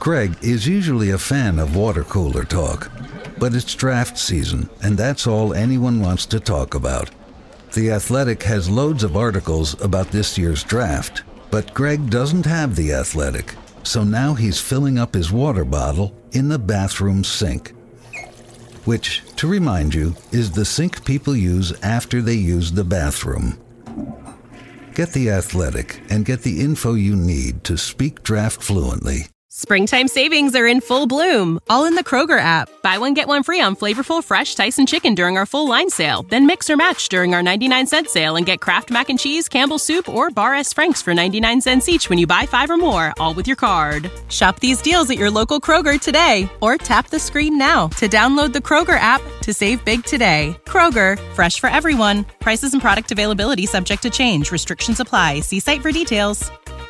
Greg is usually a fan of water cooler talk, but it's draft season, and that's all anyone wants to talk about. The Athletic has loads of articles about this year's draft, but Greg doesn't have The Athletic, so now he's filling up his water bottle in the bathroom sink, which, to remind you, is the sink people use after they use the bathroom. Get The Athletic and get the info you need to speak draft fluently. Springtime savings are in full bloom, all in the Kroger app. Buy one, get one free on flavorful, fresh Tyson chicken during our full line sale. Then mix or match during our 99-cent sale and get Kraft Mac and Cheese, Campbell's Soup, or Bar S. Frank's for 99 cents each when you buy 5 or more, all with your card. Shop these deals at your local Kroger today, or tap the screen now to download the Kroger app to save big today. Kroger, fresh for everyone. Prices and product availability subject to change. Restrictions apply. See site for details.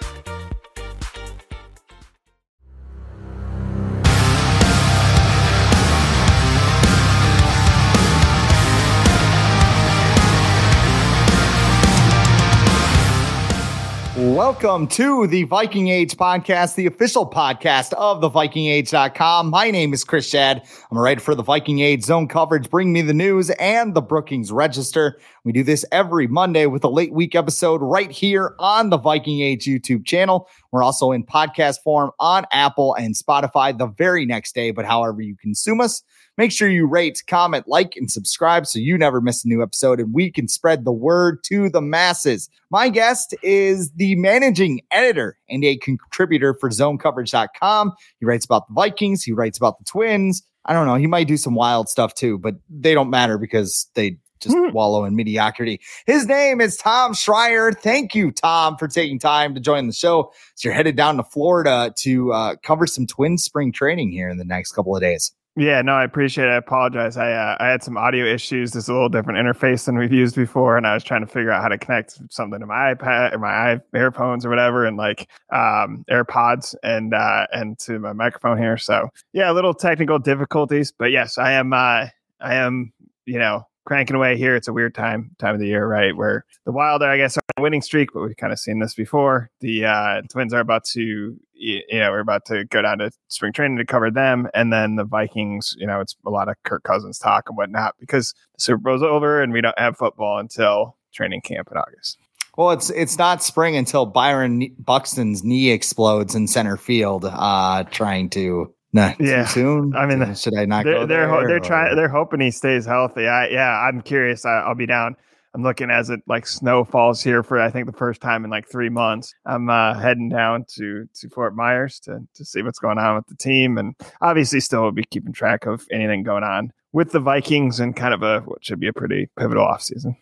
Welcome to the Viking Age podcast, the official podcast of thevikingage.com. My name is Chris Shadd. I'm a writer for the Viking Age Zone Coverage, Bring Me the News, and the Brookings Register. We do this every Monday with a late week episode right here on the Viking Age YouTube channel. We're also in podcast form on Apple and Spotify the very next day, but however you consume us, make sure you rate, comment, like, and subscribe so you never miss a new episode and we can spread the word to the masses. My guest is the managing editor and a contributor for zonecoverage.com. He writes about the Vikings. He writes about the Twins. I don't know. He might do some wild stuff too, but they don't matter because they just wallow in mediocrity. His name is Tom Schreier. Thank you, Tom, for taking time to join the show. So you're headed down to Florida to cover some Twins spring training here in the next couple of days. Yeah, no, I appreciate it. I apologize. I had some audio issues. There's a little different interface than we've used before, and I was trying to figure out how to connect something to my iPad or my AirPhones or whatever, and like AirPods and to my microphone here. So yeah, a little technical difficulties, but yes, I am, cranking away here. It's a weird time of the year, right? Where the Wild are, I guess, on a winning streak, but we've kind of seen this before. The Twins are about to, we're about to go down to spring training to cover them. And then the Vikings, it's a lot of Kirk Cousins talk and whatnot because the Super Bowl's over and we don't have football until training camp in August. Well, it's not spring until Byron Buxton's knee explodes in center field, trying to. No, too soon. I mean, should I not go there? They're hoping he stays healthy. I'm curious. I'll be down. I'm looking as it like snow falls here for I think the first time in like 3 months. I'm heading down to Fort Myers to see what's going on with the team, and obviously still will be keeping track of anything going on with the Vikings and kind of what should be a pretty pivotal offseason.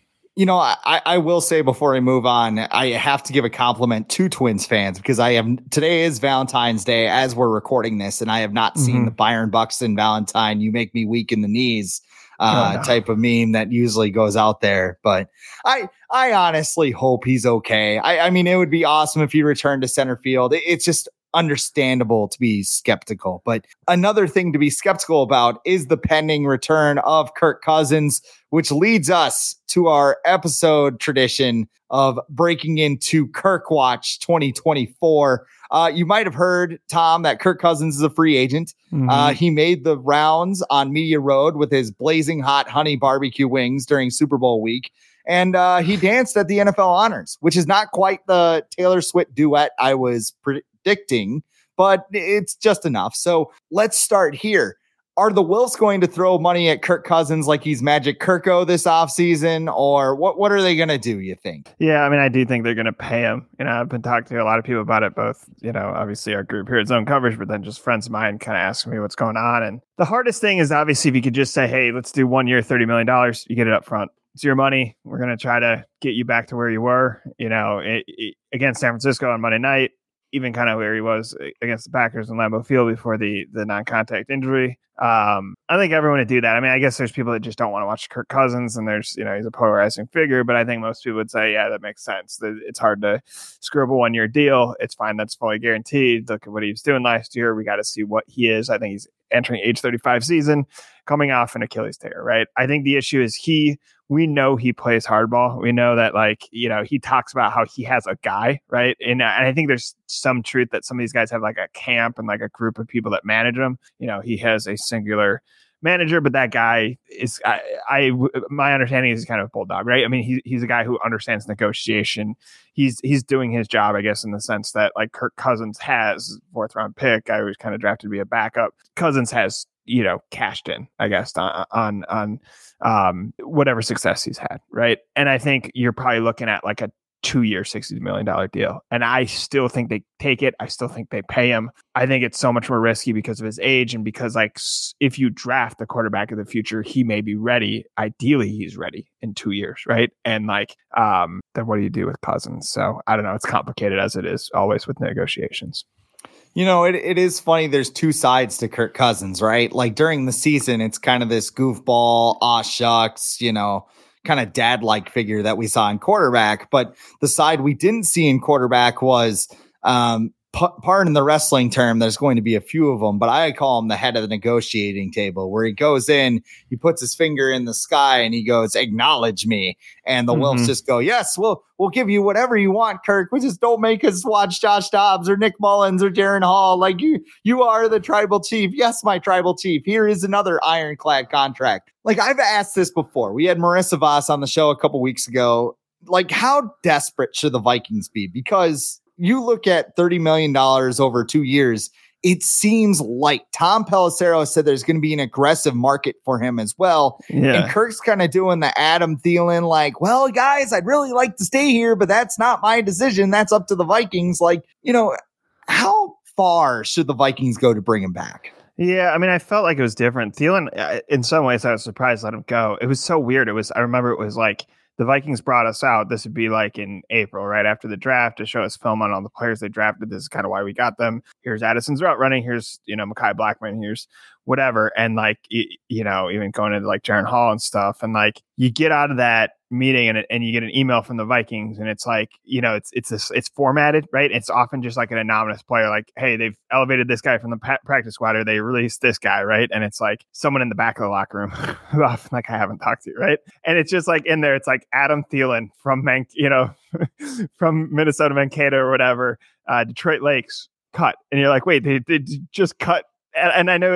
I will say before I move on, I have to give a compliment to Twins fans because today is Valentine's Day as we're recording this, and I have not seen the Byron Buxton Valentine, you make me weak in the knees type of meme that usually goes out there. But I honestly hope he's okay. I mean, it would be awesome if he returned to center field. It's just understandable to be skeptical. But another thing to be skeptical about is the pending return of Kirk Cousins, which leads us to our episode tradition of breaking into Kirk Watch 2024. You might have heard, Tom, that Kirk Cousins is a free agent. He made the rounds on Media Road with his blazing hot honey barbecue wings during Super Bowl week. And he danced at the NFL Honors, which is not quite the Taylor Swift duet I was predicting, but it's just enough. So let's start here. Are the Wilfs going to throw money at Kirk Cousins like he's Magic Kirko this offseason, or what are they going to do, you think? Yeah, I mean, I do think they're going to pay him. I've been talking to a lot of people about it, both, obviously our group here at Zone Coverage, but then just friends of mine kind of asking me what's going on. And the hardest thing is obviously if you could just say, hey, let's do 1 year, $30 million, you get it up front. It's your money. We're going to try to get you back to where you were, against San Francisco on Monday night, even kind of where he was against the Packers in Lambeau Field before the non-contact injury. I think everyone would do that. I mean, I guess there's people that just don't want to watch Kirk Cousins, and there's, he's a polarizing figure, but I think most people would say, yeah, that makes sense. It's hard to screw up a 1 year deal. It's fine. That's fully guaranteed. Look at what he was doing last year. We got to see what he is. I think he's entering age 35 season, coming off an Achilles tear, right? I think the issue is he we know he plays hardball. We know that, like, he talks about how he has a guy, right? And I think there's some truth that some of these guys have like a camp and like a group of people that manage them. He has a singular manager, but that guy is, my understanding is he's kind of a bulldog, right? I mean, he's a guy who understands negotiation. He's doing his job, I guess, in the sense that like Kirk Cousins has 4th round pick. I was kind of drafted to be a backup. Cousins has, cashed in, I guess, on whatever success he's had, right? And I think you're probably looking at like a 2-year, $60 million deal. And I still think they take it. I still think they pay him. I think it's so much more risky because of his age and because, like, if you draft the quarterback of the future, he may be ready. Ideally, he's ready in 2 years, right? And like, then what do you do with Cousins? So I don't know. It's complicated as it is always with negotiations. It is funny. There's two sides to Kirk Cousins, right? Like during the season, it's kind of this goofball, aw shucks, kind of dad-like figure that we saw in quarterback. But the side we didn't see in quarterback was, pardon the wrestling term, there's going to be a few of them, but I call him the head of the negotiating table, where he goes in, he puts his finger in the sky and he goes, acknowledge me. And the Wilfs just go, yes, we'll give you whatever you want, Kirk. We just don't make us watch Josh Dobbs or Nick Mullins or Jaron Hall. Like you are the tribal chief. Yes, my tribal chief. Here is another ironclad contract. Like I've asked this before. We had Marissa Voss on the show a couple weeks ago. Like, how desperate should the Vikings be? Because you look at $30 million over 2 years, it seems like Tom Pelissero said there's going to be an aggressive market for him as well. Yeah. And Kirk's kind of doing the Adam Thielen, like, well, guys, I'd really like to stay here, but that's not my decision. That's up to the Vikings. Like, how far should the Vikings go to bring him back? Yeah, I mean, I felt like it was different. Thielen, in some ways, I was surprised to let him go. It was so weird. I remember it was like, the Vikings brought us out. This would be like in April, right after the draft, to show us film on all the players they drafted. This is kind of why we got them. Here's Addison's route running. Here's, Mekhi Blackman. Here's whatever. And like, even going into like Jaron Hall and stuff. And like, you get out of that meeting and you get an email from the Vikings and it's like, it's formatted, right? It's often just like an anonymous player, like, hey, they've elevated this guy from the practice squad, or they released this guy, right? And it's like someone in the back of the locker room who often like I haven't talked to, right? And it's just like in there, it's like Adam Thielen from from Minnesota Mankato or whatever, Detroit Lakes cut. And you're like, wait, they just cut. And I know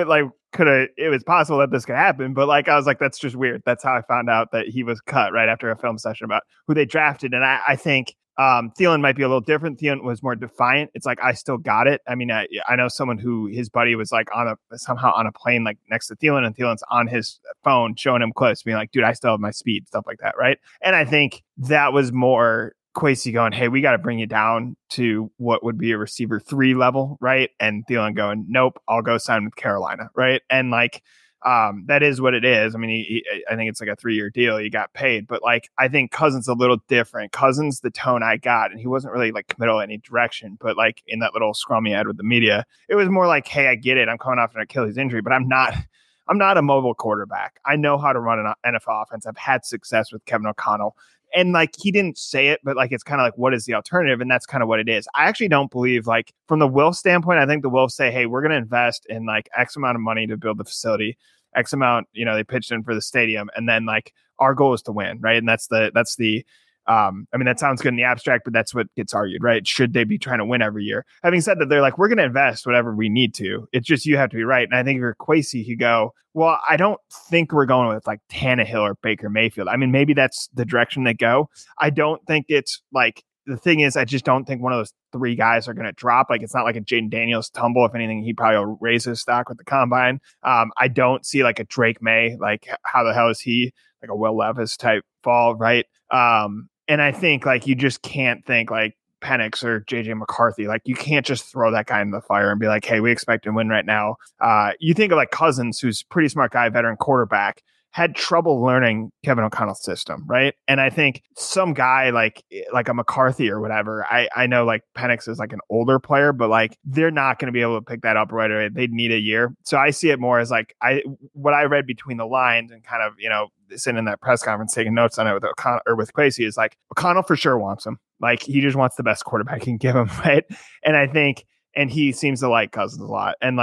it was possible that this could happen, but like, I was like, that's just weird. That's how I found out that he was cut right after a film session about who they drafted. And I think Thielen might be a little different. Thielen was more defiant. It's like, I still got it. I mean, I know someone who his buddy was like somehow on a plane, like next to Thielen, and Thielen's on his phone showing him clips, being like, dude, I still have my speed, stuff like that. Right. And I think that was more Kwesi going, hey, we got to bring you down to what would be a receiver 3 level, right? And Thielen going, nope, I'll go sign with Carolina, right? And like, that is what it is. I mean, I think it's like a 3-year deal. He got paid, but like, I think Cousins a little different. Cousins, the tone I got, and he wasn't really like committal in any direction, but like in that little scrum he had with the media, it was more like, hey, I get it. I'm coming off an Achilles injury, but I'm not a mobile quarterback. I know how to run an NFL offense. I've had success with Kevin O'Connell. And like, he didn't say it, but like, it's kind of like, what is the alternative? And that's kind of what it is. I actually don't believe, like, from the Wilf standpoint, I think the Wilf say, hey, we're going to invest in like X amount of money to build the facility, X amount, they pitched in for the stadium. And then like, our goal is to win. Right. And that's the, I mean, that sounds good in the abstract, but that's what gets argued, right? Should they be trying to win every year? Having said that, they're like, we're going to invest whatever we need to. It's just, you have to be right. And I think if you're Kwesi, you go, well, I don't think we're going with like Tannehill or Baker Mayfield. I mean, maybe that's the direction they go. I don't think it's like, the thing is, I just don't think one of those 3 guys are going to drop. Like, it's not like a Jaden Daniels tumble. If anything, he probably will raise his stock with the combine. I don't see like a Drake May, like how the hell is he, like a Will Levis type fall, right? And I think like, you just can't think like Penix or JJ McCarthy. Like, you can't just throw that guy in the fire and be like, hey, we expect to win right now. You think of like Cousins, who's a pretty smart guy, veteran quarterback, had trouble learning Kevin O'Connell's system, right? And I think some guy like a McCarthy or whatever, I know like Penix is like an older player, but like, they're not going to be able to pick that up right away. They'd need a year. So I see it more as like, what I read between the lines and kind of, sitting in that press conference, taking notes on it with O'Connell or with Kwesi, is like, O'Connell for sure wants him. Like, he just wants the best quarterback he can give him, right? And I think, and he seems to like Cousins a lot. And like,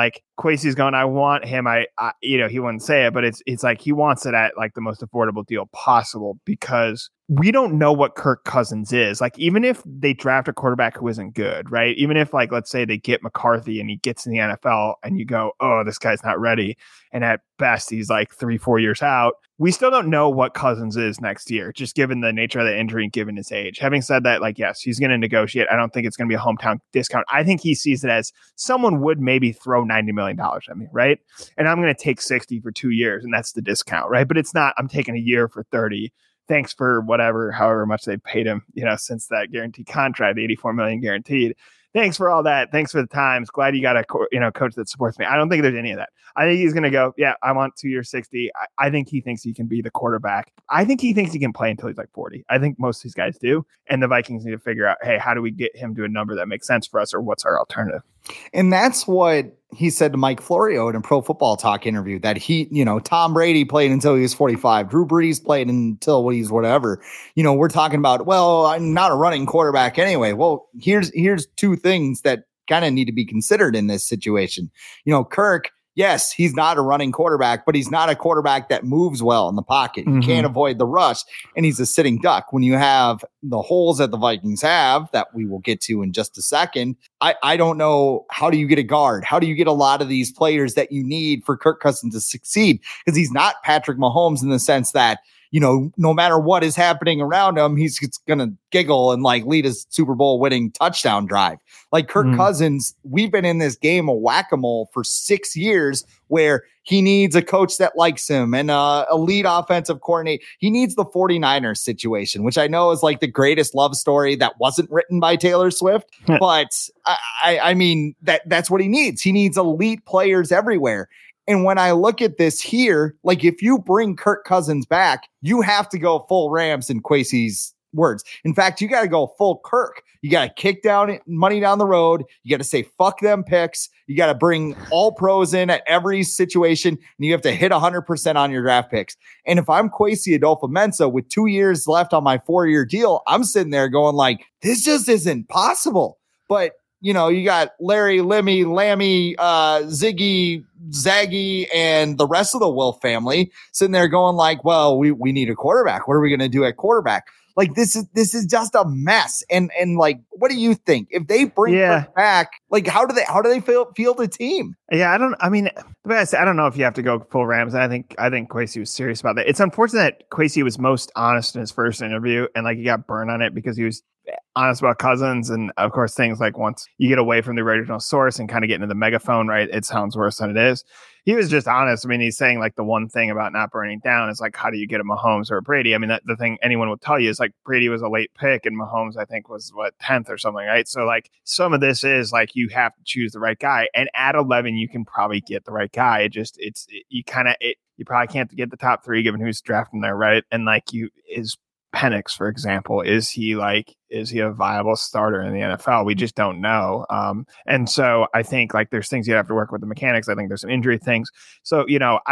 Kwesi's going, I want him. I he wouldn't say it, but it's like he wants it at like the most affordable deal possible because we don't know what Kirk Cousins is. Like, even if they draft a quarterback who isn't good, right? Even if, like, let's say they get McCarthy and he gets in the NFL and you go, oh, this guy's not ready. And at best, he's like 3-4 years out. We still don't know what Cousins is next year, just given the nature of the injury and given his age. Having said that, like, yes, he's going to negotiate. I don't think it's going to be a hometown discount. I think he sees it as someone would maybe throw $90 million at me, right? And I'm going to take 60 for 2 years, and that's the discount, right? But it's not, I'm taking a year for 30. Thanks for however much they've paid him, since that guaranteed contract, the $84 million guaranteed. Thanks for all that. Thanks for the times. Glad you got a coach that supports me. I don't think there's any of that. I think he's going to go, yeah, I want 2 years, 60. I think he thinks he can be the quarterback. I think he thinks he can play until he's like 40. I think most of these guys do. And the Vikings need to figure out, hey, how do we get him to a number that makes sense for us, or what's our alternative? And that's what he said to Mike Florio in a Pro Football Talk interview, that Tom Brady played until he was 45. Drew Brees played until he's whatever. We're talking about, well, I'm not a running quarterback anyway. Well, here's two things that kind of need to be considered in this situation. Kirk, yes, he's not a running quarterback, but he's not a quarterback that moves well in the pocket. He can't avoid the rush, and he's a sitting duck. When you have the holes that the Vikings have, that we will get to in just a second, I don't know, how do you get a guard? How do you get a lot of these players that you need for Kirk Cousins to succeed? Because he's not Patrick Mahomes in the sense that, no matter what is happening around him, he's going to giggle and like lead his Super Bowl winning touchdown drive. Like Kirk Cousins, we've been in this game of whack-a-mole for 6 years where he needs a coach that likes him and a lead offensive coordinator. He needs the 49ers situation, which I know is like the greatest love story that wasn't written by Taylor Swift. But I mean, that's what he needs. He needs elite players everywhere. And when I look at this here, like if you bring Kirk Cousins back, you have to go full Rams in Kwesi's words. In fact, you got to go full Kirk. You got to kick down money down the road. You got to say, fuck them picks. You got to bring all pros in at every situation. And you have to hit 100% on your draft picks. And if I'm Kwesi Adolfo-Mensa with 2 years left on my 4-year deal, I'm sitting there going like, this just isn't possible. But you got Larry, Lemmy, Lammy, Ziggy, Zaggy, and the rest of the Wilf family sitting there going like, well, we need a quarterback. What are we going to do at quarterback? Like, this is just a mess. And like, what do you think? If they bring Kirk back, like, how do they field a team? Yeah, I don't know if you have to go full Rams. I think Kwesi was serious about that. It's unfortunate that Kwesi was most honest in his first interview, and like he got burned on it because he was honest about Cousins. And of course, things like once you get away from the original source and kind of get into the megaphone, right, it sounds worse than it is. He was just honest. I mean, he's saying like the one thing about not burning down is like, how do you get a Mahomes or a Brady? I mean, the thing anyone would tell you is like Brady was a late pick and Mahomes, I think, was 10th or something, right? So like some of this is like you have to choose the right guy, and at 11 you can probably get the right guy. You probably can't get the top 3 given who's drafting there, right? And like is Penix, for example, is he a viable starter in the NFL? We just don't know. And so I think like there's things you have to work with the mechanics. I think there's some injury things. So,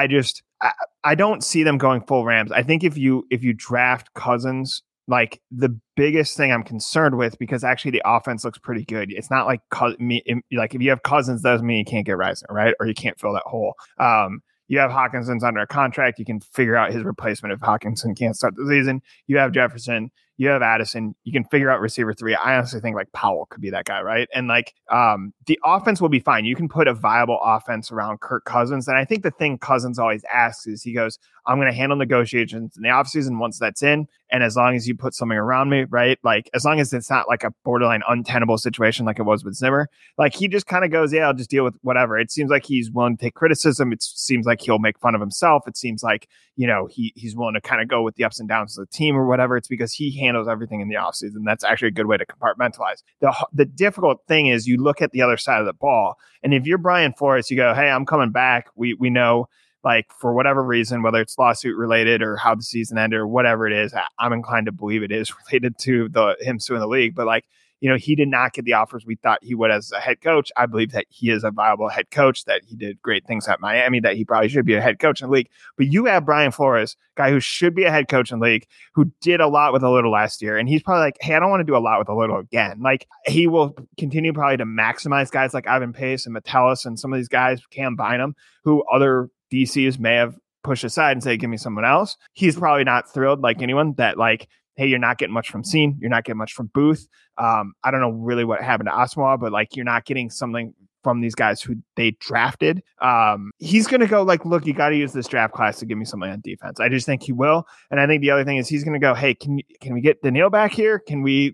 I don't see them going full Rams. I think if you draft Cousins, like the biggest thing I'm concerned with, because actually the offense looks pretty good. It's not like if you have Cousins, doesn't mean you can't get Reisner, right? Or you can't fill that hole. You have Hawkinson's under a contract. You can figure out his replacement if Hawkinson can't start the season. You have Jefferson. You have Addison. You can figure out receiver 3. I honestly think like Powell could be that guy, right? And like the offense will be fine. You can put a viable offense around Kirk Cousins. And I think the thing Cousins always asks is he goes, I'm going to handle negotiations in the offseason once that's in. And as long as you put something around me, right? Like as long as it's not like a borderline untenable situation like it was with Zimmer, like he just kind of goes, yeah, I'll just deal with whatever. It seems like he's willing to take criticism. It seems like he'll make fun of himself. It seems like, he's willing to kind of go with the ups and downs of the team or whatever. It's because he handles everything in the offseason. That's actually a good way to compartmentalize. The difficult thing is you look at the other side of the ball. And if you're Brian Flores, you go, hey, I'm coming back. We know, like, for whatever reason, whether it's lawsuit related or how the season ended or whatever it is, I'm inclined to believe it is related to him suing the league. But like, he did not get the offers we thought he would as a head coach. I believe that he is a viable head coach, that he did great things at Miami, that he probably should be a head coach in the league. But you have Brian Flores, guy who should be a head coach in the league, who did a lot with a little last year. And he's probably like, hey, I don't want to do a lot with a little again. Like, he will continue probably to maximize guys like Ivan Pace and Metellus and some of these guys, Cam Bynum, who other DCs may have pushed aside and say, give me someone else. He's probably not thrilled like anyone that, like, hey, you're not getting much from Scene. You're not getting much from Booth. I don't know really what happened to Asamoah, but like, you're not getting something from these guys who they drafted. He's going to go like, look, you got to use this draft class to give me something on defense. I just think he will. And I think the other thing is he's going to go, hey, can we get Daniil back here? Can we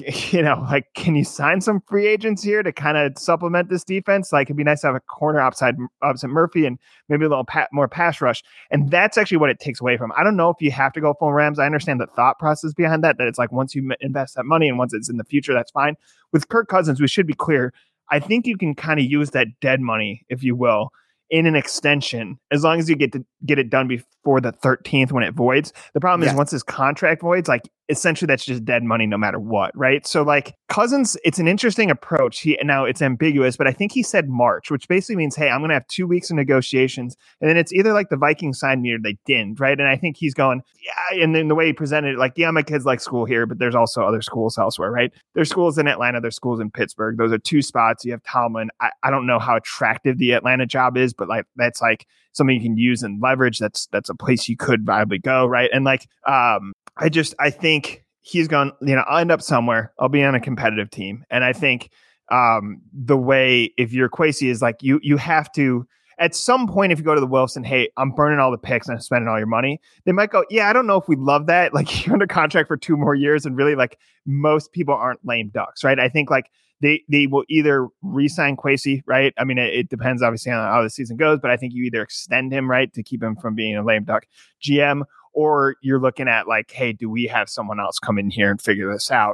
can you sign some free agents here to kind of supplement this defense? Like, it'd be nice to have a corner opposite Murphy and maybe a little more pass rush. And that's actually what it takes away from. I don't know if you have to go full Rams. I understand the thought process behind that it's like, once you invest that money and once it's in the future, that's fine. With Kirk Cousins, we should be clear. I think you can kind of use that dead money, if you will, in an extension, as long as you get it done before the 13th when it voids. The problem is once his contract voids, like, essentially that's just dead money no matter what, right? So like Cousins, it's an interesting approach. Now it's ambiguous, but I think he said March, which basically means, hey, I'm going to have 2 weeks of negotiations. And then it's either like the Vikings signed me or they didn't, right? And I think he's going, yeah. And then the way he presented it, like, yeah, my kids like school here, but there's also other schools elsewhere, right? There's schools in Atlanta, there's schools in Pittsburgh. Those are 2 spots. You have Tomlin. I don't know how attractive the Atlanta job is, but like, that's like something you can use and leverage. That's a place you could viably go, right? And like, I think he's gone, I'll end up somewhere. I'll be on a competitive team. And I think the way, if you're Kwesi, is like, you have to, at some point, if you go to the Wilfs and, hey, I'm burning all the picks and I'm spending all your money, they might go, yeah, I don't know if we love that. Like, you're under contract for 2 more years. And really, like, most people aren't lame ducks, right? I think like they will either re-sign Kwesi, right? I mean, it depends obviously on how the season goes, but I think you either extend him, right, to keep him from being a lame duck GM, or you're looking at like, hey, do we have someone else come in here and figure this out?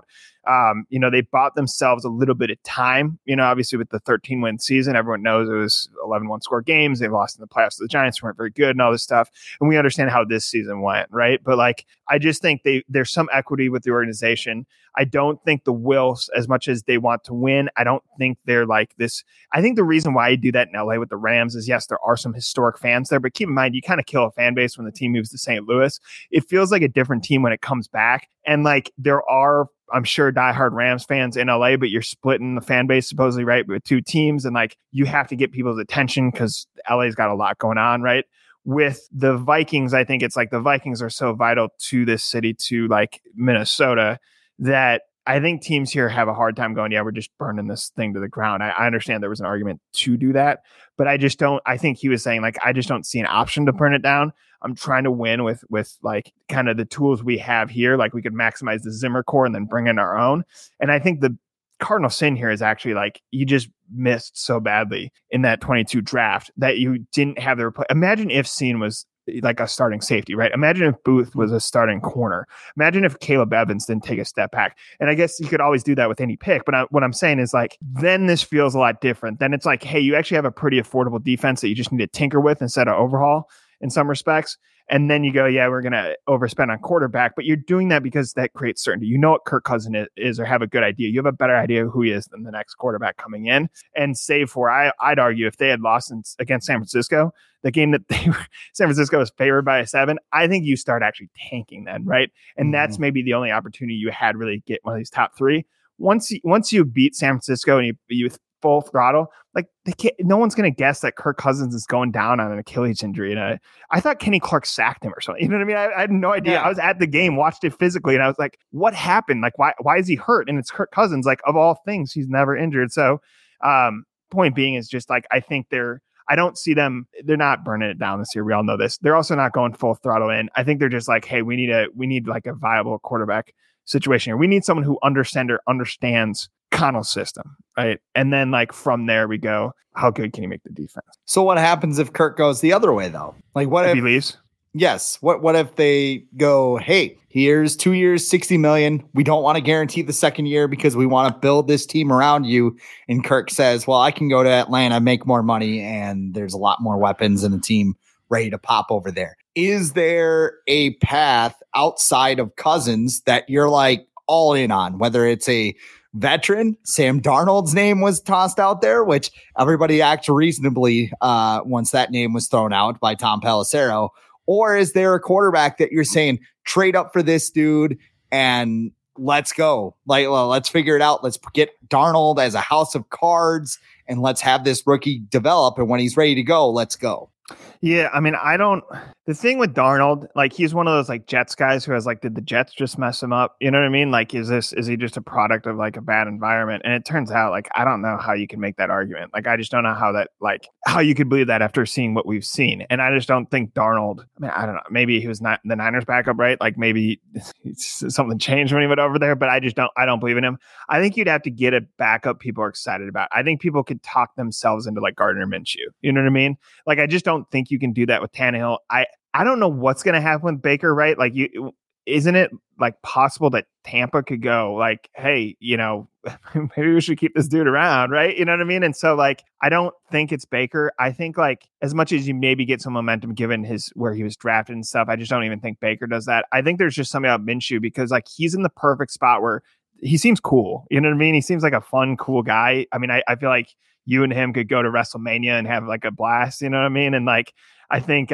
They bought themselves a little bit of time, obviously with the 13-win season. Everyone knows it was 11 one-score games. They lost in the playoffs to the Giants, weren't very good and all this stuff. And we understand how this season went, right? But like, I just think there's some equity with the organization. I don't think the Wilfs, as much as they want to win, I don't think they're like this. I think the reason why you do that in LA with the Rams is, yes, there are some historic fans there, but keep in mind, you kind of kill a fan base when the team moves to St. Louis. It feels like a different team when it comes back. And like, there are, I'm sure, diehard Rams fans in LA, but you're splitting the fan base supposedly, right, with 2 teams. And like, you have to get people's attention because LA's got a lot going on, right? With the Vikings, I think it's like the Vikings are so vital to this city, to like Minnesota, that I think teams here have a hard time going, yeah, we're just burning this thing to the ground. I understand there was an argument to do that, but I think he was saying like, I just don't see an option to burn it down. I'm trying to win with like kind of the tools we have here. Like, we could maximize the Zimmer core and then bring in our own. And I think the cardinal sin here is actually like, you just missed so badly in that 22 draft that you didn't have the Imagine if Scene was like a starting safety, right? Imagine if Booth was a starting corner. Imagine if Caleb Evans didn't take a step back. And I guess you could always do that with any pick. But what I'm saying is like, then this feels a lot different. Then it's like, hey, you actually have a pretty affordable defense that you just need to tinker with instead of overhaul in some respects. And then you go, yeah, we're going to overspend on quarterback, but you're doing that because that creates certainty. You know what Kirk Cousins is, or have a good idea. You have a better idea of who he is than the next quarterback coming in. And save for, I'd argue, if they had lost against San Francisco, the game that San Francisco was favored by a 7, I think you start actually tanking then, right? And that's maybe the only opportunity you had really to get one of these top 3. Once you beat San Francisco and you full throttle, like no one's going to guess that Kirk Cousins is going down on an Achilles injury. And I thought Kenny Clark sacked him or something. You know what I mean? I had no idea. Yeah. I was at the game, watched it physically, and I was like, what happened? Like, why is he hurt? And it's Kirk Cousins. Like, of all things, he's never injured. So point being is just like, I think I don't see them. They're not burning it down this year. We all know this. They're also not going full throttle in. I think they're just like, hey, we need like a viable quarterback situation here. We need someone who understands Connell's system, right? And then like from there we go, how good can he make the defense? So what happens if Kirk goes the other way though? Like, what if he leaves? Yes. What if they go, hey, here's 2 years, $60 million. We don't want to guarantee the second year because we want to build this team around you. And Kirk says, well, I can go to Atlanta, make more money, and there's a lot more weapons and the team ready to pop over there. Is there a path outside of Cousins that you're like all in on, whether it's a veteran. Sam Darnold's name was tossed out there, which everybody acted reasonably once that name was thrown out by Tom Pelissero. Or is there a quarterback that you're saying trade up for this dude and let's go? Like, well, let's figure it out. Let's get Darnold as a house of cards and let's have this rookie develop. And when he's ready to go, let's go. Yeah, I mean, the thing with Darnold, like he's one of those like Jets guys who has like, did the Jets just mess him up? You know what I mean? Like, is he just a product of like a bad environment? And it turns out like, I don't know how you can make that argument. Like, I just don't know how you could believe that after seeing what we've seen. And I just don't think Darnold, I mean, I don't know, maybe he was not the Niners backup, right? Like maybe something changed when he went over there, but I don't believe in him. I think you'd have to get a backup people are excited about. I think people could talk themselves into like Gardner Minshew. You know what I mean? Like, I just don't think you can do that with Tannehill. I don't know what's going to happen with Baker, right? Like, isn't it like possible that Tampa could go like, hey, you know, maybe we should keep this dude around, right? You know what I mean? And so like, I don't think it's Baker. I think like as much as you maybe get some momentum given where he was drafted and stuff, I just don't even think Baker does that. I think there's just something about Minshew because like he's in the perfect spot where he seems cool. You know what I mean? He seems like a fun, cool guy. I mean, I feel like you and him could go to WrestleMania and have like a blast. You know what I mean? And like, I think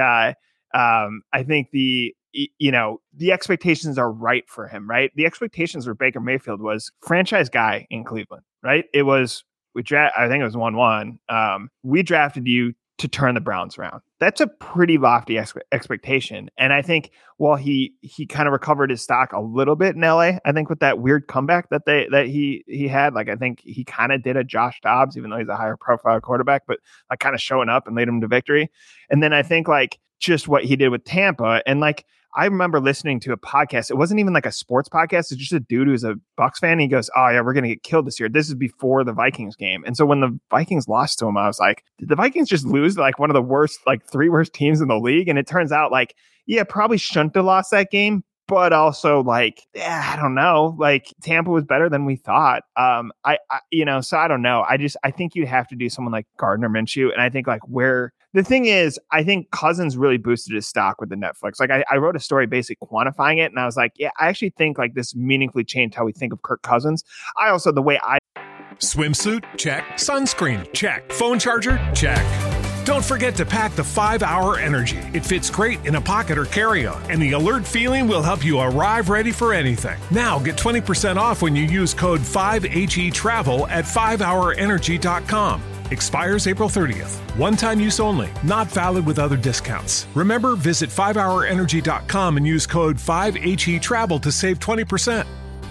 the expectations are right for him, right? The expectations for Baker Mayfield was franchise guy in Cleveland, right? It was, I think it was 1-1. We drafted you to turn the Browns around. That's a pretty lofty expectation. And I think while he kind of recovered his stock a little bit in LA, I think with that weird comeback that he had, like I think he kind of did a Josh Dobbs, even though he's a higher profile quarterback, but like kind of showing up and led him to victory. And then I think like just what he did with Tampa and like, I remember listening to a podcast. It wasn't even like a sports podcast. It's just a dude who's a Bucs fan. He goes, oh yeah, we're going to get killed this year. This is before the Vikings game. And so when the Vikings lost to him, I was like, did the Vikings just lose to like one of the worst, like 3 worst teams in the league? And it turns out like, yeah, probably shouldn't have lost that game. But also like, I don't know, like Tampa was better than we thought. So I don't know. I think you'd have to do someone like Gardner Minshew. And I think like the thing is, I think Cousins really boosted his stock with the Netflix. Like I wrote a story basically quantifying it. And I was like, yeah, I actually think like this meaningfully changed how we think of Kirk Cousins. Swimsuit? Check. Sunscreen? Check. Phone charger? Check. Don't forget to pack the 5-Hour Energy. It fits great in a pocket or carry-on, and the alert feeling will help you arrive ready for anything. Now get 20% off when you use code 5HETRAVEL at 5hourenergy.com. Expires April 30th. One-time use only. Not valid with other discounts. Remember, visit 5hourenergy.com and use code 5HETRAVEL to save 20%.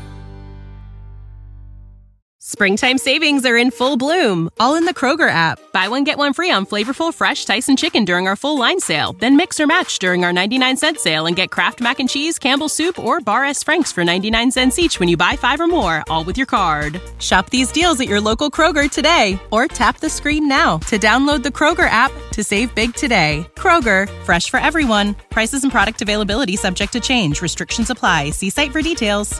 Springtime savings are in full bloom, all in the Kroger app. Buy one, get one free on flavorful, fresh Tyson chicken during our full line sale. Then mix or match during our 99-cent sale and get Kraft Mac and Cheese, Campbell's Soup, or Bar S. Frank's for 99 cents each when you buy 5 or more, all with your card. Shop these deals at your local Kroger today, or tap the screen now to download the Kroger app to save big today. Kroger, fresh for everyone. Prices and product availability subject to change. Restrictions apply. See site for details.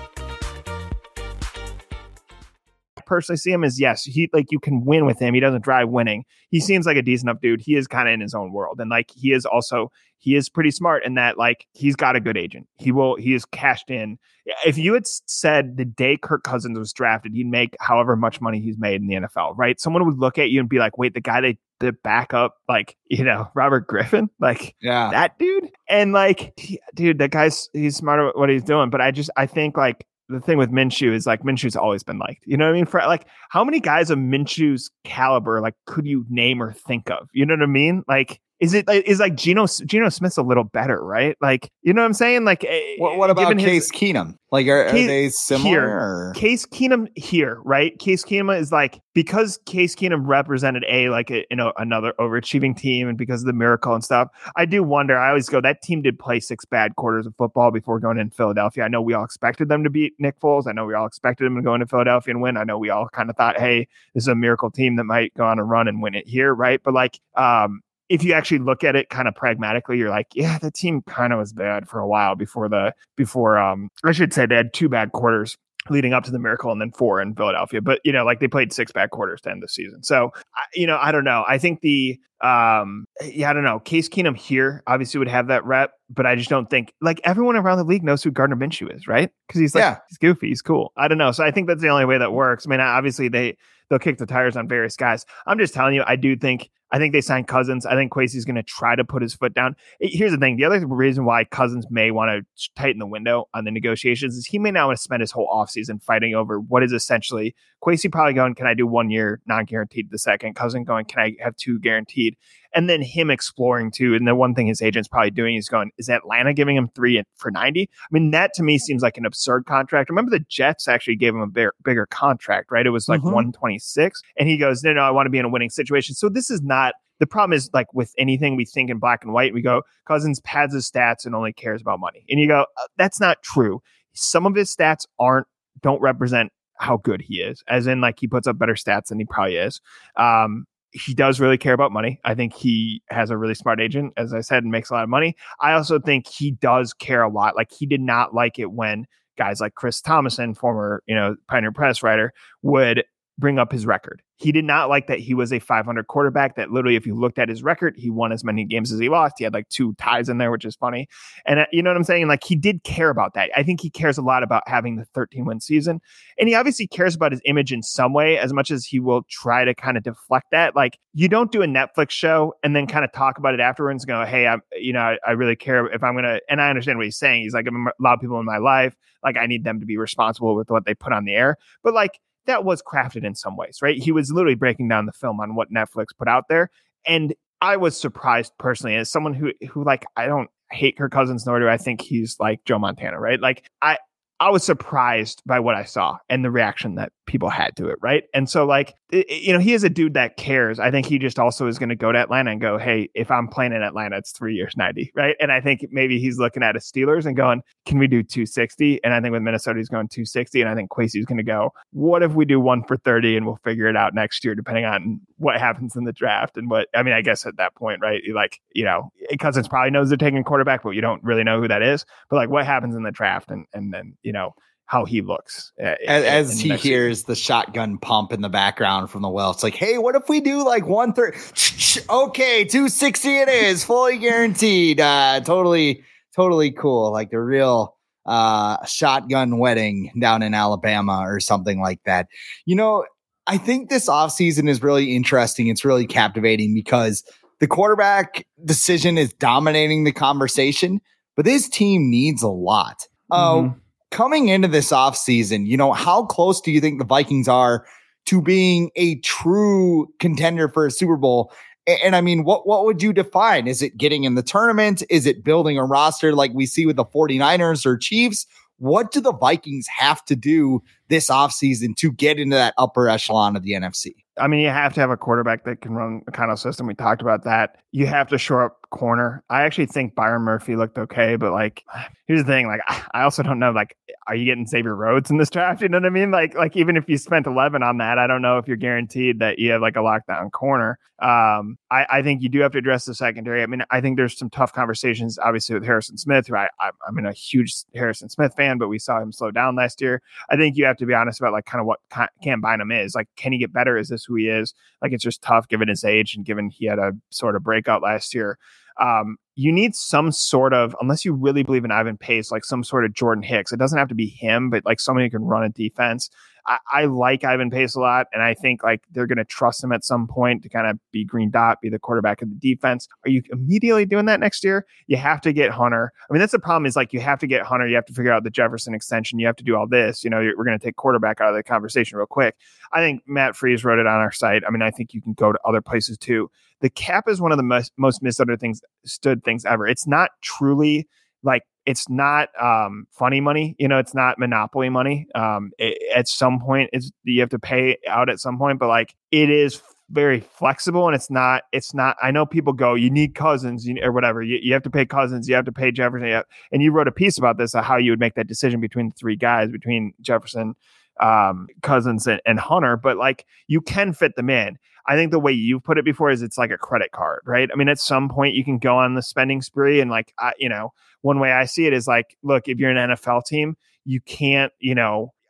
Personally see him as yes, he like you can win with him. He doesn't drive winning. He seems like a decent enough dude. He is kind of in his own world, and like he is pretty smart in that like he's got a good agent. He is cashed in. If you had said the day Kirk Cousins was drafted, he'd make however much money he's made in the NFL, right? Someone would look at you and be like, wait, the guy the backup, like, you know, Robert Griffin, like that dude. And like, dude, that he's smart at what he's doing. But I think like, the thing with Minshew is like Minshew's always been liked. You know what I mean? For like, how many guys of Minshew's caliber like could you name or think of? You know what I mean? Like, is Geno Smith's a little better, right? Like, you know what I'm saying? Like, what about Case Keenum? Like, are they similar? Case Keenum here, right? Case Keenum is like, because Case Keenum represented another overachieving team, and because of the miracle and stuff. I do wonder. I always go, that team did play 6 bad quarters of football before going in Philadelphia. I know we all expected them to beat Nick Foles. I know we all expected them to go into Philadelphia and win. I know we all kind of thought, hey, this is a miracle team that might go on a run and win it here, right? But like, if you actually look at it kind of pragmatically, you're like, yeah, the team kind of was bad for a while before I should say they had 2 bad quarters leading up to the miracle, and then 4 in Philadelphia. But, like they played 6 back quarters to end the season. So, I don't know. I think I don't know. Case Keenum here obviously would have that rep, but I just don't think like everyone around the league knows who Gardner Minshew is, right? Because he's he's goofy, he's cool. I don't know. So I think that's the only way that works. I mean, obviously they'll kick the tires on various guys. I'm just telling you, I think they signed Cousins. I think Kwesi's going to try to put his foot down. Here's the thing. The other reason why Cousins may want to tighten the window on the negotiations is he may not want to spend his whole offseason fighting over what is essentially Kwesi probably going, can I do 1 year non-guaranteed the second? Cousin going, can I have 2 guaranteed? And then him exploring too. And the one thing his agent's probably doing is going, is Atlanta giving him 3 for 90? I mean, that to me seems like an absurd contract. Remember the Jets actually gave him a bigger contract, right? It was like 126. And he goes, no, I want to be in a winning situation. So this is not, the problem is like with anything we think in black and white, we go, Cousins pads his stats and only cares about money. And you go, that's not true. Some of his stats don't represent how good he is, as in like he puts up better stats than he probably is. He does really care about money. I think he has a really smart agent, as I said, and makes a lot of money. I also think he does care a lot. Like he did not like it when guys like Chris Thomason, former, Pioneer Press writer, would bring up his record. He did not like that he was a 500 quarterback that literally, if you looked at his record, he won as many games as he lost. He had like 2 ties in there, which is funny. And you know what I'm saying? Like he did care about that. I think he cares a lot about having the 13-win season. And he obviously cares about his image in some way, as much as he will try to kind of deflect that. Like you don't do a Netflix show and then kind of talk about it afterwards and go, hey, I really care if I'm going to, and I understand what he's saying. He's like, a lot of people in my life, like I need them to be responsible with what they put on the air. But like, that was crafted in some ways, right? He was literally breaking down the film on what Netflix put out there. And I was surprised personally as someone who like, I don't hate Kirk Cousins, nor do I think he's like Joe Montana, right? Like I was surprised by what I saw and the reaction that people had to it, right? And so like, he is a dude that cares. I think he just also is going to go to Atlanta and go, hey, if I'm playing in Atlanta, it's 3 years, 90, right? And I think maybe he's looking at his Steelers and going, can we do 260? And I think with Minnesota, he's going 260. And I think Kwesi's going to go, what if we do 1 for 30 and we'll figure it out next year, depending on what happens in the draft. And I guess at that point, right? Like, Cousins probably knows they're taking quarterback, but you don't really know who that is. But like what happens in the draft and then, how he looks as he hears the shotgun pump in the background from the well. It's like, hey, what if we do like 130? Okay, 260 it is, fully guaranteed. Totally cool. Like the real shotgun wedding down in Alabama or something like that. I think this offseason is really interesting. It's really captivating because the quarterback decision is dominating the conversation, but this team needs a lot. Coming into this offseason, how close do you think the Vikings are to being a true contender for a Super Bowl? And I mean, what would you define? Is it getting in the tournament? Is it building a roster like we see with the 49ers or Chiefs? What do the Vikings have to do this offseason to get into that upper echelon of the NFC? I mean, you have to have a quarterback that can run the kind of system. We talked about that. You have to shore up corner. I actually think Byron Murphy looked okay, but like, here's the thing. Like, I also don't know, like, are you getting Xavier Rhodes in this draft? You know what I mean? Like even if you spent 11 on that, I don't know if you're guaranteed that you have like a lockdown corner. I think you do have to address the secondary. I mean, I think there's some tough conversations, obviously, with Harrison Smith, who I'm a huge Harrison Smith fan, but we saw him slow down last year. I think you have to be honest about like kind of what Cam Bynum is. Like, can he get better? Is this who he is? Like, it's just tough given his age and given he had a sort of breakout last year. You need some sort of, unless you really believe in Ivan Pace, like some sort of Jordan Hicks. It doesn't have to be him, but like somebody who can run a defense. I like Ivan Pace a lot, and I think like they're going to trust him at some point to kind of be green dot, be the quarterback of the defense. Are you immediately doing that next year? You have to get Hunter. I mean, that's the problem is like you have to get Hunter. You have to figure out the Jefferson extension. You have to do all this. We're going to take quarterback out of the conversation real quick. I think Matt Freese wrote it on our site. I mean, I think you can go to other places too. The cap is one of the most misunderstood things ever. It's not truly like, it's not funny money. It's not monopoly money. At some point, you have to pay out at some point, but like it is very flexible and it's not, I know people go, you need Cousins or whatever. You have to pay Cousins. You have to pay Jefferson. And you wrote a piece about this, how you would make that decision between the 3 guys, between Jefferson, Cousins and Hunter, but like you can fit them in. I think the way you've put it before is it's like a credit card, right? I mean, at some point you can go on the spending spree and like, one way I see it is like, look, if you're an NFL team, you can't,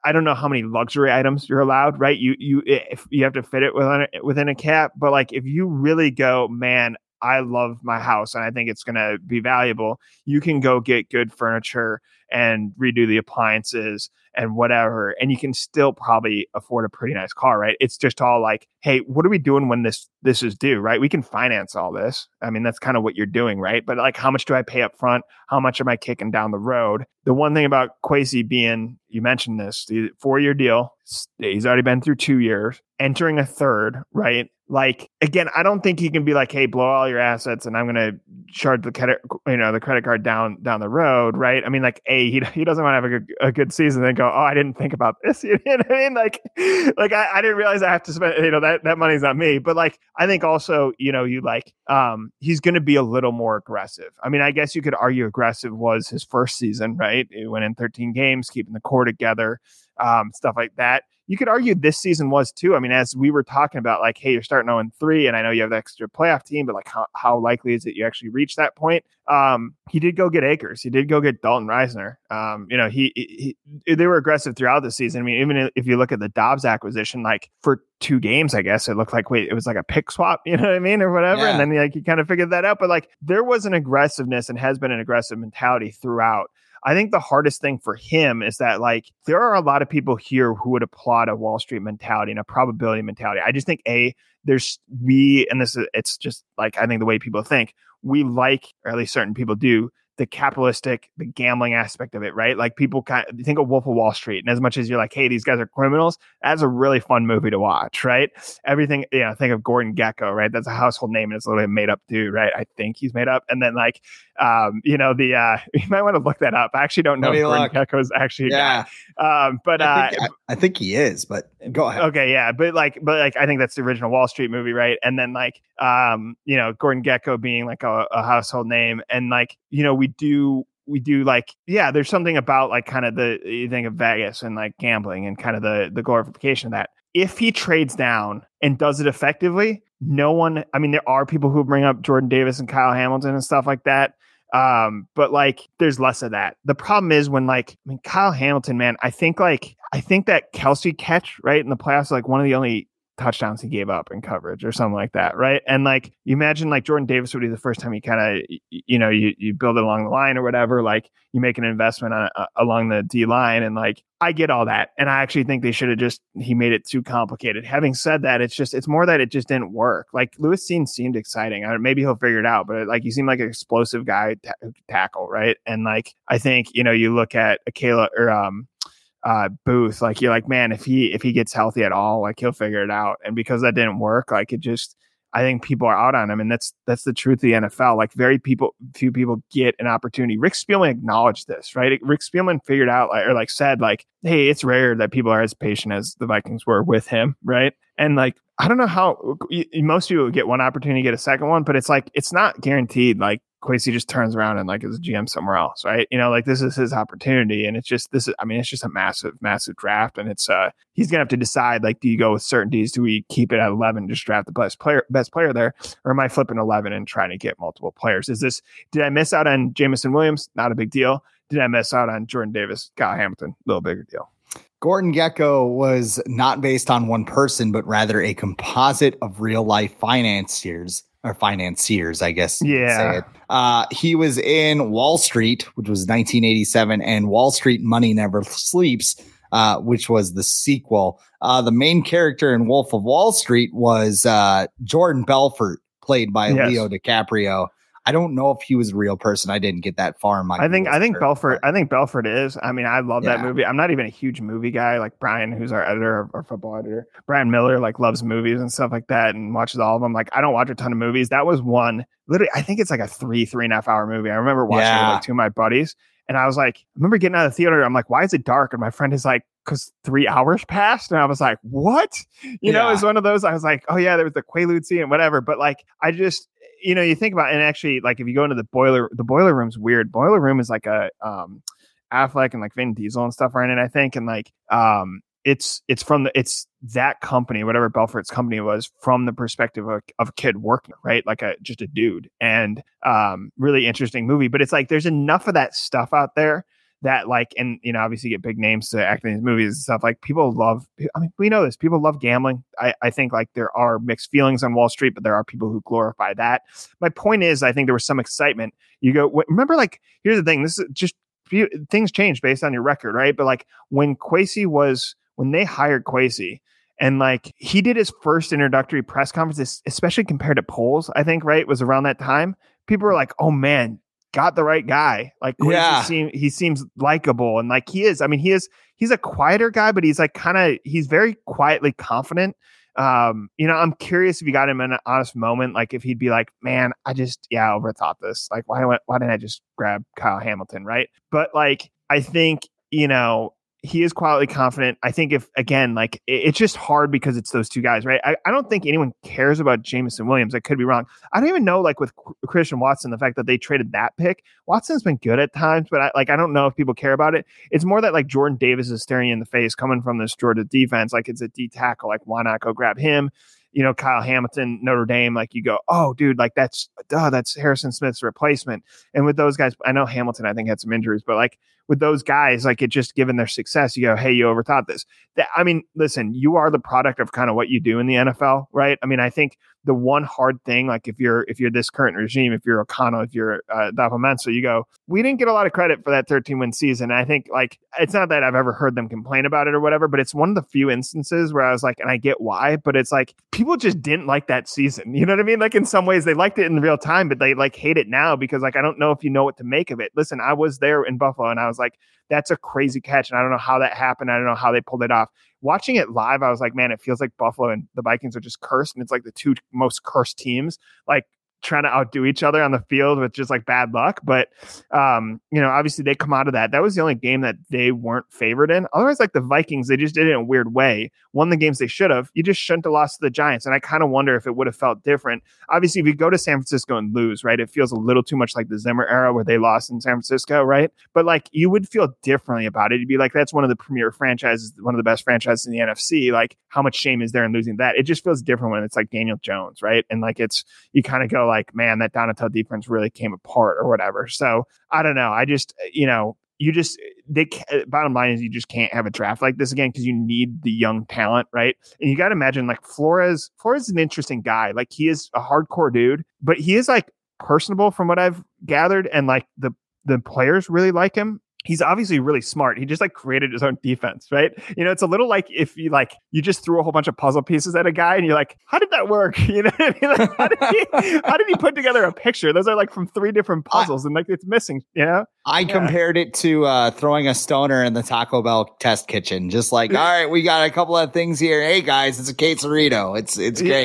I don't know how many luxury items you're allowed, right? If you have to fit it within a cap, but like if you really go, man, I love my house and I think it's going to be valuable, you can go get good furniture and redo the appliances and whatever, and you can still probably afford a pretty nice car, right? It's just all like, hey, what are we doing when this is due, right? We can finance all this. I mean, that's kind of what you're doing, right? But like, how much do I pay up front? How much am I kicking down the road? The one thing about Kwesi being, you mentioned this, the 4-year deal, he's already been through 2 years, entering a third, right? Like, again, I don't think he can be like, hey, blow all your assets and I'm going to charge the credit card down the road, right? I mean, like, he doesn't want to have a good season and go, oh, I didn't think about this. You know what I mean? Like I didn't realize I have to spend, that money's on me. But like, I think also, he's going to be a little more aggressive. I mean, I guess you could argue aggressive was his first season, right? He went in 13 games, keeping the core together, stuff like that. You could argue this season was too. I mean, as we were talking about, like, hey, you're starting 0-3, and I know you have the extra playoff team, but like, how likely is it you actually reach that point? He did go get Akers. He did go get Dalton Reisner. They were aggressive throughout the season. I mean, even if you look at the Dobbs acquisition, like for 2 games, I guess it looked like, it was like a pick swap, you know what I mean? Or whatever. Yeah. And then like, you kind of figured that out, but like there was an aggressiveness and has been an aggressive mentality throughout. I think the hardest thing for him is that like there are a lot of people here who would applaud a Wall Street mentality and a probability mentality. I just think it's just like, I think the way people think, we like, or at least certain people do, the capitalistic, the gambling aspect of it, right? Like people kind of think of Wolf of Wall Street, and as much as you're like, hey, these guys are criminals, that's a really fun movie to watch, right? Everything, think of Gordon Gekko, right? That's a household name, and it's a little bit made up dude, right? I think he's made up. And then like, you might want to look that up. I actually don't know if Gordon Gekko is actually a guy. But I think he is, but go ahead. Okay, yeah, but I think that's the original Wall Street movie, right? And then like, Gordon Gekko being like a household name, and like, we do like, yeah, there's something about like kind of you think of Vegas and like gambling and kind of the glorification of that. If he trades down and does it effectively, there are people who bring up Jordan Davis and Kyle Hamilton and stuff like that. But like, there's less of that. The problem is when Kyle Hamilton, man, I think that Kelsey catch right in the playoffs, like one of the only touchdowns he gave up in coverage or something like that, right? And like, you imagine like Jordan Davis would be the first time you kind of, you build it along the line or whatever, like you make an investment along the D line, and like, I get all that. And I actually think they should have he made it too complicated. Having said that, it's more that it just didn't work. Like Lewis Cine seemed exciting. Maybe he'll figure it out, but like, you seem like an explosive guy who could tackle, right? And like, I think, you look at Akela or, Booth, like you're like, man, if he gets healthy at all, like he'll figure it out. And because that didn't work, like I think people are out on him, and that's the truth of the NFL. Like few people get an opportunity. Rick Spielman acknowledged this, right? Rick Spielman figured out said like, hey, it's rare that people are as patient as the Vikings were with him, right? And like, I don't know how most people would get one opportunity to get a second one, but it's like, it's not guaranteed. Like Kwesi just turns around and like is a GM somewhere else, right? Like this is his opportunity, and it's just a massive, massive draft, and it's he's gonna have to decide, like, do you go with certainties? Do we keep it at 11, just draft the best player there, or am I flipping 11 and trying to get multiple players? Did I miss out on Jameson Williams? Not a big deal. Did I miss out on Jordan Davis, Kyle Hamilton? A little bigger deal. Gordon Gekko was not based on one person, but rather a composite of real life financiers, I guess. Yeah. He was in Wall Street, which was 1987, and Wall Street Money Never Sleeps, which was the sequel. The main character in Wolf of Wall Street was Jordan Belfort, played by Leo DiCaprio. I don't know if he was a real person. I didn't get that far in my. I think Belfort is. I mean, I love that movie. I'm not even a huge movie guy like Brian, who's our editor, our football editor. Brian Miller like loves movies and stuff like that and watches all of them. Like, I don't watch a ton of movies. That was one. Literally, I think it's like a 3.5 hour movie. I remember watching it with like 2 of my buddies, and I was like, I remember getting out of the theater. I'm like, why is it dark? And my friend is like, because 3 hours passed. And I was like, what? You know, it's one of those. I was like, oh yeah, there was the Quaalude scene and whatever. But like, I just. You think about, and actually, like if you go into the boiler room's weird. Boiler Room is like a Affleck and like Vin Diesel and stuff, right? And I think, and like it's that company, whatever Belfort's company was, from the perspective of a kid working, right? Like just a dude, and really interesting movie. But it's like there's enough of that stuff out there that like, and you know, obviously you get big names to act in these movies and stuff. Like people love, I mean, we know this, people love gambling. I think like there are mixed feelings on Wall Street, but there are people who glorify that. My point is, I think there was some excitement. You go, remember, like, here's the thing, this is just, things change based on your record, right? But like when they hired Kwesi, and like he did his first introductory press conference, especially compared to polls, I think, right, was around that time. People were like, oh man, got the right guy. Like, he seems likable. And like he is, I mean, he's a quieter guy, but he's like he's very quietly confident. You know, I'm curious if you got him in an honest moment, like if he'd be like, man, I overthought this. Like, why didn't I just grab Kyle Hamilton? Right. But like, I think, you know, he is quietly confident. I think if, again, like it's just hard because it's those two guys, right? I don't think anyone cares about Jameson Williams. I could be wrong. I don't even know, like with Christian Watson, the fact that they traded that pick. Watson's been good at times, but I don't know if people care about it. It's more that like Jordan Davis is staring you in the face coming from this Georgia defense. Like it's a D tackle. Like why not go grab him? You know, Kyle Hamilton, Notre Dame, like you go, oh, dude, like that's Harrison Smith's replacement. And with those guys, I know Hamilton, I think, had some injuries, but like with those guys, like it just given their success, you go, hey, you overthought this. I mean, listen, you are the product of kind of what you do in the NFL, right? I mean, I think the one hard thing, like if you're this current regime, if you're O'Connell, if you're Davo, you go, we didn't get a lot of credit for that 13-win season. And I think like, it's not that I've ever heard them complain about it or whatever, but it's one of the few instances where I was like, and I get why, but it's like, people just didn't like that season. You know what I mean? Like in some ways they liked it in real time, but they like hate it now because like, I don't know if you know what to make of it. Listen, I was there in Buffalo and I was like, that's a crazy catch. And I don't know how that happened. I don't know how they pulled it off. Watching it live, I was like, man, it feels like Buffalo and the Vikings are just cursed. And it's like the two most cursed teams, like trying to outdo each other on the field with just like bad luck. But, you know, obviously they come out of that. That was the only game that they weren't favored in. Otherwise, like the Vikings, they just did it in a weird way. Won the games they should have. You just shouldn't have lost to the Giants. And I kind of wonder if it would have felt different. Obviously, if you go to San Francisco and lose, right, it feels a little too much like the Zimmer era where they lost in San Francisco, right? But like you would feel differently about it. You'd be like, that's one of the premier franchises, one of the best franchises in the NFC. Like how much shame is there in losing that? It just feels different when it's like Daniel Jones, right? And like you kind of go like, man, that Donatel defense really came apart or whatever. So I don't know. I just, you know, bottom line is you just can't have a draft like this again because you need the young talent, right? And you got to imagine like Flores is an interesting guy. Like he is a hardcore dude, but he is like personable from what I've gathered, and like the players really like him. He's obviously really smart. He just like created his own defense, right? You know, it's a little like if you just threw a whole bunch of puzzle pieces at a guy and you're like, how did that work? You know what I mean? Like, how did he put together a picture? Those are like from 3 different puzzles and like it's missing, you know? I compared it to throwing a stoner in the Taco Bell test kitchen. Just like, all right, we got a queso of things here. Hey guys, it's a quesarito. It's great.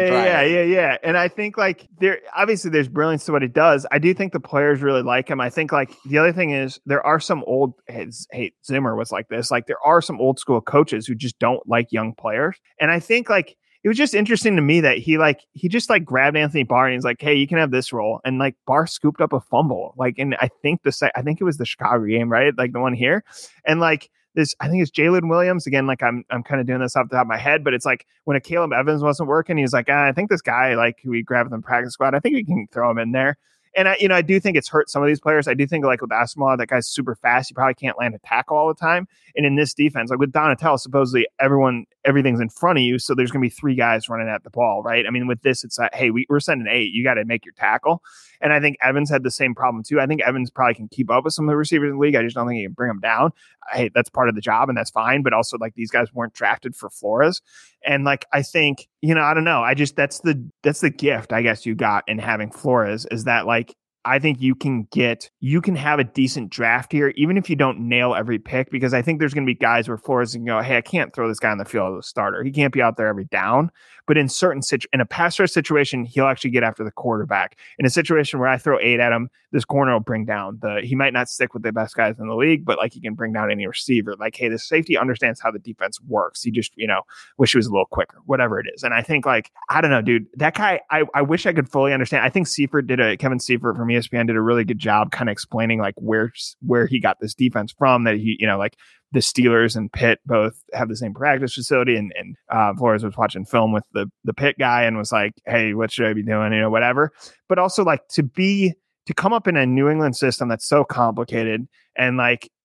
Yeah. And I think like there's brilliance to what he does. I do think the players really like him. I think like the other thing is there are some old, Zimmer was like this. Like there are some old school coaches who just don't like young players. And I think like it was just interesting to me that he just like grabbed Anthony Barr and he's like, hey, you can have this role. And like Barr scooped up a fumble. Like, and I think it was the Chicago game, right? Like the one here. And like this, I think it's Jalen Williams. Again, like I'm kind of doing this off the top of my head, but it's like when a Caleb Evans wasn't working, he's like, I think this guy, like who we grabbed in the practice squad, I think we can throw him in there. And I do think it's hurt some of these players. I do think like with Asamoah, that guy's super fast. He probably can't land a tackle all the time. And in this defense, like with Donatel, supposedly everything's in front of you. So there's going to be 3 guys running at the ball, right? I mean, with this, it's like, hey, we're sending 8. You got to make your tackle. And I think Evans had the same problem too. I think Evans probably can keep up with some of the receivers in the league. I just don't think he can bring them down. Hey, that's part of the job and that's fine. But also like these guys weren't drafted for Flores. And like, I think, I don't know. That's the gift I guess you got in having Flores is that like, I think you can have a decent draft here, even if you don't nail every pick, because I think there's going to be guys where Flores can go, hey, I can't throw this guy on the field as a starter. He can't be out there every down. But in a pass rush situation, he'll actually get after the quarterback. In a situation where I throw 8 at him, this corner will bring down he might not stick with the best guys in the league, but like he can bring down any receiver. Like, hey, the safety understands how the defense works. He just, wish he was a little quicker, whatever it is. And I think like, I don't know, dude, that guy, I wish I could fully understand. I think Kevin Seifert from ESPN did a really good job kind of explaining like where he got this defense from, that he, like the Steelers and Pitt both have the same practice facility. And Flores was watching film with the Pitt guy and was like, hey, what should I be doing? Whatever. But also like to come up in a New England system that's so complicated. And like,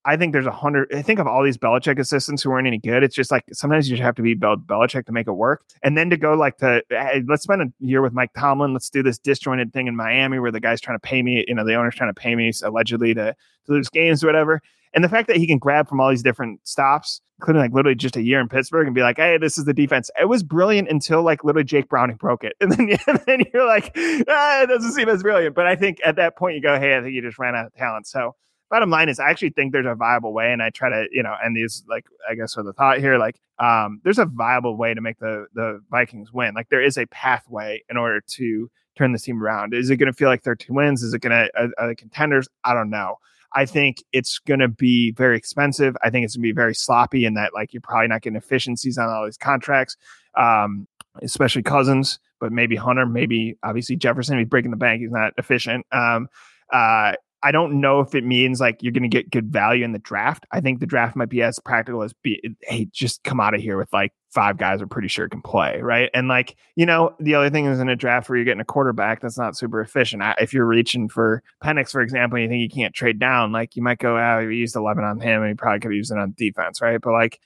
I think there's 100. I think of all these Belichick assistants who weren't any good. It's just like sometimes you just have to be Belichick to make it work. And then to go like hey, let's spend a year with Mike Tomlin. Let's do this disjointed thing in Miami where the guy's trying to pay me, the owner's trying to pay me allegedly to lose games or whatever. And the fact that he can grab from all these different stops, including like literally just a year in Pittsburgh, and be like, hey, this is the defense. It was brilliant until like literally Jake Browning broke it. And then you're like, it doesn't seem as brilliant. But I think at that point you go, hey, I think you just ran out of talent. So bottom line is I actually think there's a viable way. And I try to, and these like, I guess are the thought here, like there's a viable way to make the Vikings win. Like there is a pathway in order to turn this team around. Is it going to feel like 13 wins? Is it going to, are they contenders? I don't know. I think it's going to be very expensive. I think it's going to be very sloppy in that, like, you're probably not getting efficiencies on all these contracts, especially Cousins, but maybe Hunter, maybe obviously Jefferson. He's breaking the bank. He's not efficient. I don't know if it means like you're going to get good value in the draft. I think the draft might be as practical as hey, just come out of here with like 5 guys are pretty sure can play, right? And like, the other thing is in a draft where you're getting a quarterback that's not super efficient. If you're reaching for Penix, for example, and you think you can't trade down, like you might go, we used 11 on him and he probably could have used it on defense, right? But like,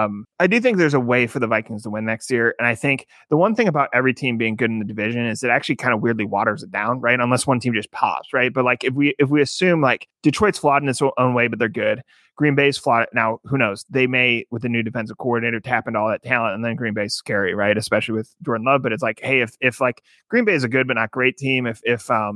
I do think there's a way for the Vikings to win next year. And I think the one thing about every team being good in the division is it actually kind of weirdly waters it down, right? Unless one team just pops, right? But like if we assume like Detroit's flawed in its own way, but they're good. Green Bay's flawed. Now, who knows? They may, with the new defensive coordinator, tap into all that talent, and then Green Bay's scary, right? Especially with Jordan Love. But it's like, hey, if like Green Bay is a good but not great team, if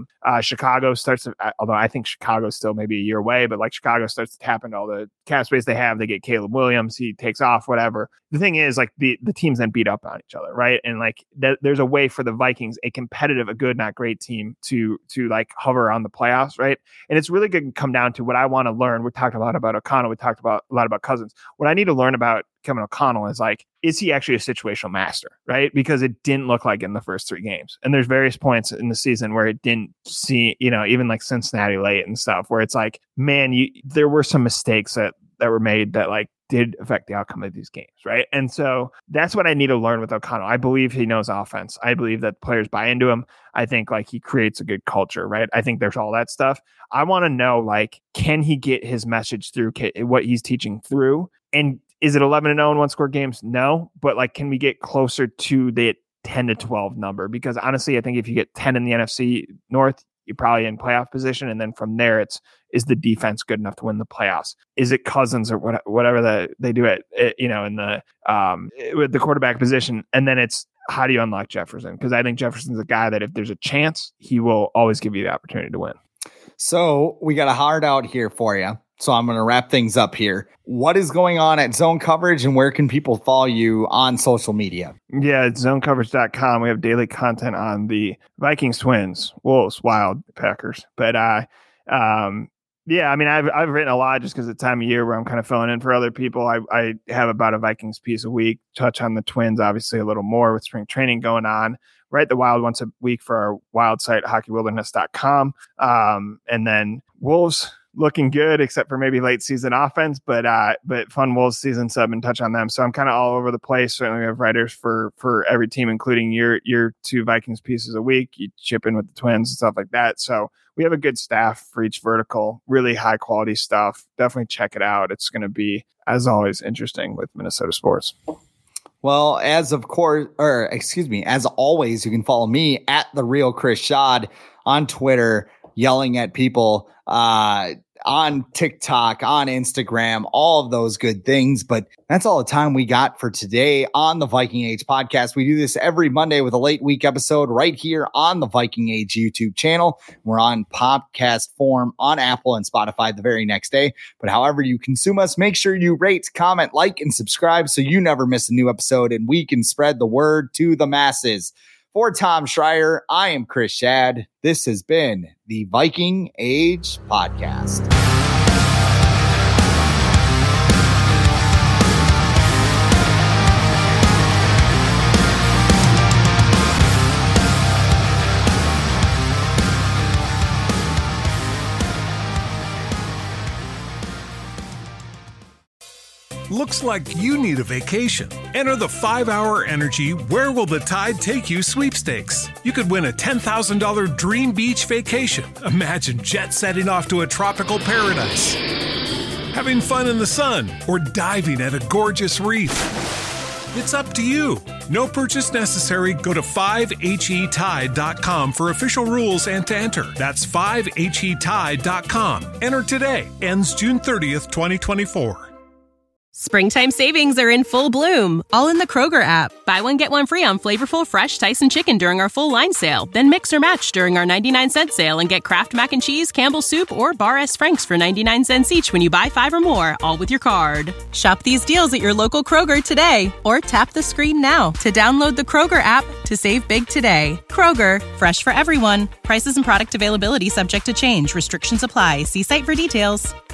Chicago starts to, although I think Chicago's still maybe a year away, but like Chicago starts to tap into all the cap space they have, they get Caleb Williams, he takes off, whatever. The thing is, like the teams then beat up on each other, right? And like there's a way for the Vikings, a competitive, a good, not great team, to like hover on the playoffs, right? And it's really going to come down to what I want to learn. We talked a lot about O'Connell. We talked a lot about Cousins. What I need to learn about Kevin O'Connell is like, is he actually a situational master, right? Because it didn't look like in the first 3 games. And there's various points in the season where it didn't see, even like Cincinnati late and stuff, where it's like, man, there were some mistakes that were made that like did affect the outcome of these games, right? And so that's what I need to learn with O'Connell. I believe he knows offense. I believe that players buy into him. I think like he creates a good culture, right? I think there's all that stuff. I want to know, like, can he get his message through, what he's teaching through? And is it 11-0 in 1-score games? No, but like, can we get closer to the 10 to 12 number? Because honestly, I think if you get 10 in the NFC North, you're probably in playoff position. And then from there, is the defense good enough to win the playoffs? Is it Cousins or whatever they do it, in the with the quarterback position? And then it's, how do you unlock Jefferson? Because I think Jefferson's a guy that if there's a chance, he will always give you the opportunity to win. So we got a hard out here for you. So I'm going to wrap things up here. What is going on at Zone Coverage, and where can people follow you on social media? Yeah, it's zonecoverage.com. We have daily content on the Vikings, Twins, Wolves, Wild, Packers. But yeah, I mean, I've written a lot just because of the time of year where I'm kind of filling in for other people. I have about a Vikings piece a week, touch on the Twins, obviously a little more with spring training going on. Write the Wild once a week for our Wild site, hockeywilderness.com. And then Wolves looking good, except for maybe late season offense, but fun Wolves season sub and touch on them. So I'm kind of all over the place. Certainly we have writers for every team, including your 2 Vikings pieces a week. You chip in with the Twins and stuff like that. So we have a good staff for each vertical, really high quality stuff. Definitely check it out. It's going to be, as always, interesting with Minnesota sports. Well, as always, you can follow me at The Real Chris Schad on Twitter, yelling at people on TikTok, on Instagram, all of those good things. But that's all the time we got for today on the Viking Age podcast. We do this every Monday with a late week episode right here on the Viking Age YouTube channel. We're on podcast form on Apple and Spotify the very next day. But however you consume us, make sure you rate, comment, like, and subscribe so you never miss a new episode and we can spread the word to the masses. For Tom Schreier, I am Chris Schad. This has been the Viking Age Podcast. Looks like you need a vacation. Enter the 5-Hour Energy Where Will the Tide Take You sweepstakes. You could win a $10,000 dream beach vacation. Imagine jet setting off to a tropical paradise. having fun in the sun, or diving at a gorgeous reef? It's up to you. No purchase necessary. Go to 5HETide.com for official rules and to enter. That's 5HETide.com. Enter today. Ends June 30th, 2024. Springtime savings are in full bloom, all in the Kroger app. Buy one, get one free on flavorful, fresh Tyson chicken during our full line sale. Then mix or match during our 99-cent sale and get Kraft Mac and Cheese, Campbell's Soup, or Bar S. Frank's for 99 cents each when you buy 5 or more, all with your card. Shop these deals at your local Kroger today, or tap the screen now to download the Kroger app to save big today. Kroger, fresh for everyone. Prices and product availability subject to change. Restrictions apply. See site for details.